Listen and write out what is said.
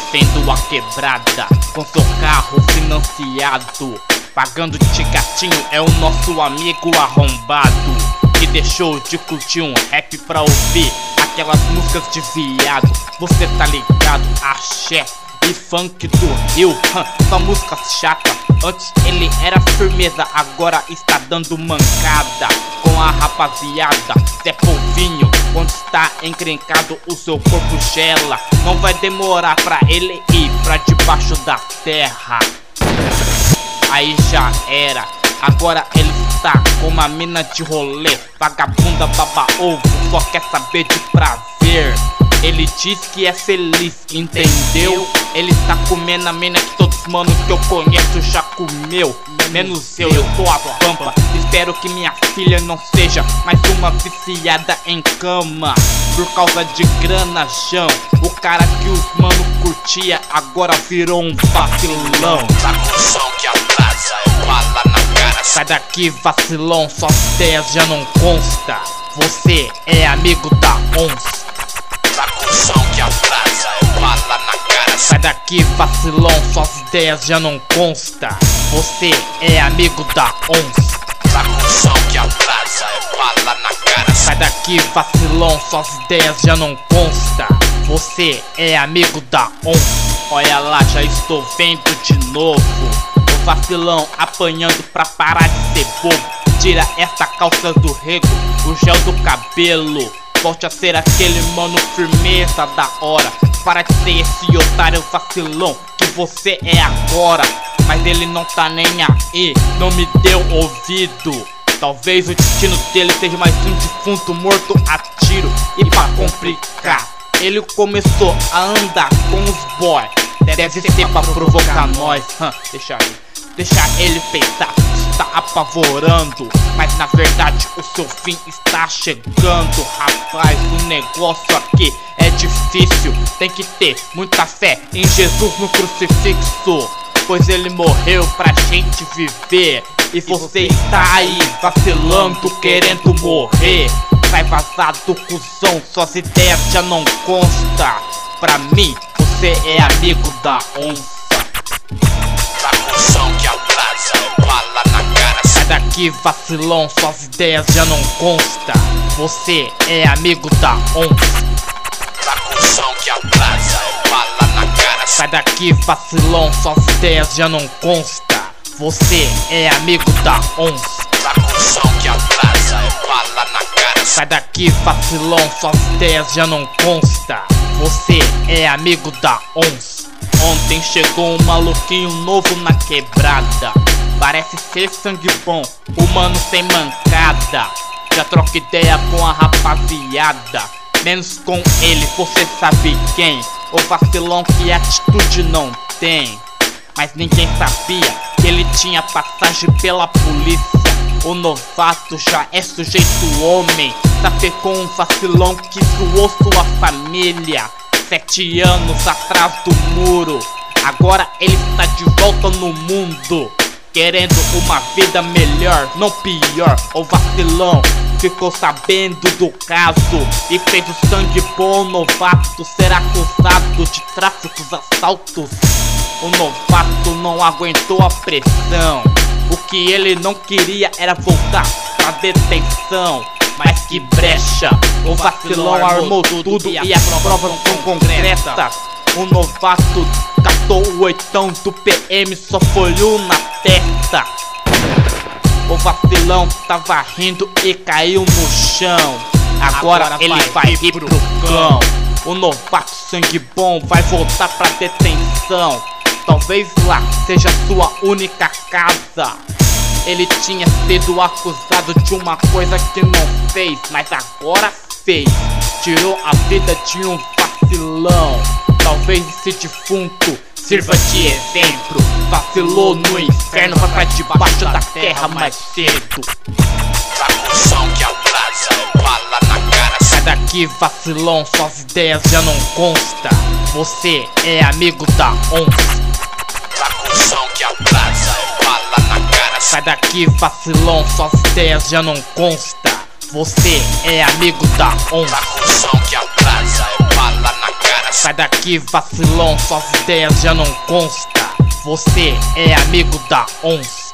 conhecendo a quebrada, com seu carro financiado, pagando de gatinho. É o nosso amigo arrombado que deixou de curtir um rap pra ouvir aquelas músicas de viado. Você tá ligado? Axé e funk do Rio, só música chata. Antes ele era firmeza, agora está dando mancada com a rapaziada. Zé Polvinho, quando está encrencado o seu corpo gela. Não vai demorar pra ele ir pra debaixo da terra. Aí já era, agora ele está com uma mina de rolê. Vagabunda, baba ovo, só quer saber de prazer. Ele diz que é feliz, entendeu? Ele tá comendo a mina que todos os manos que eu conheço já comeu. Menos eu tô a pampa. Espero que minha filha não seja mais uma viciada em cama por causa de grana, Jão. O cara que os mano curtia agora virou um vacilão. Tá com som que atrasa, eu bala na cara. Sai daqui, vacilão, suas ideias já não consta. Você é amigo da onça. Tá com som que atrasa, eu bala na cara. Sai daqui, vacilão, suas ideias já não consta. Você é amigo da onça. Tá com som que atrasa, eu bala na cara. Sai daqui, vacilão, suas ideias já não consta. Você é amigo da onça. Olha lá, já estou vendo de novo o vacilão apanhando pra parar de ser bobo. Tira essa calça do rego, o gel do cabelo. Volte a ser aquele mano firmeza da hora. Para de ser esse otário vacilão que você é agora. Mas ele não tá nem aí, não me deu ouvido. Talvez o destino dele seja mais um defunto morto a tiro. E pra complicar, ele começou a andar com os boy. Deve ser pra provocar nós. Deixa ele pensar, está apavorando. Mas na verdade o seu fim está chegando. Rapaz, o negócio aqui é difícil. Tem que ter muita fé em Jesus no crucifixo, pois ele morreu pra gente viver. E você está aí vacilando, querendo morrer. Sai vazado, cuzão, suas ideias já não consta. Pra mim, você é amigo da onça. Tá com som que atrasa, eu bala na cara. Sai daqui, vacilão, suas ideias já não consta. Você é amigo da onça. Tá com som que atrasa, eu bala na cara. Sai daqui, vacilão, suas ideias já não consta. Você é amigo da onça. Tá com som que atrasa, eu bala na cara. Sai daqui, vacilão, suas ideias já não consta. Você é amigo da onça. Ontem chegou um maluquinho novo na quebrada. Parece ser sangue bom, humano sem mancada. Já troca ideia com a rapaziada, menos com ele, você sabe quem. O vacilão que atitude não tem. Mas ninguém sabia que ele tinha passagem pela polícia. O novato já é sujeito homem. Tá com um vacilão que zoou sua família 7 anos atrás do muro. Agora ele está de volta no mundo, querendo uma vida melhor, não pior. O vacilão ficou sabendo do caso e fez o sangue bom. O novato será acusado de tráficos, assaltos. O novato não aguentou a pressão. O que ele não queria era voltar pra detenção. Mas que brecha, o vacilão armou tudo e as provas são concretas. O novato catou o oitão do PM, só foi um na testa. O vacilão tava rindo e caiu no chão. Agora ele vai ir pro cão. O novato sangue bom vai voltar pra detenção. Talvez lá seja sua única casa. Ele tinha sido acusado de uma coisa que não fez, mas agora fez. Tirou a vida de um vacilão. Talvez esse defunto sirva de exemplo. Vacilou no inferno, vai pra debaixo da terra mais cedo. Tá com som que atrasa, eu bala na cara. Sai daqui, vacilão, suas ideias já não consta. Você é amigo da onça. Tá com som que atrasa, eu bala na cara. Sai daqui, vacilão, suas ideias já não consta. Você é amigo da onça. Tá com som que atrasa, eu bala na cara. Sai daqui, vacilão, suas ideias já não consta. Você é amigo da onça.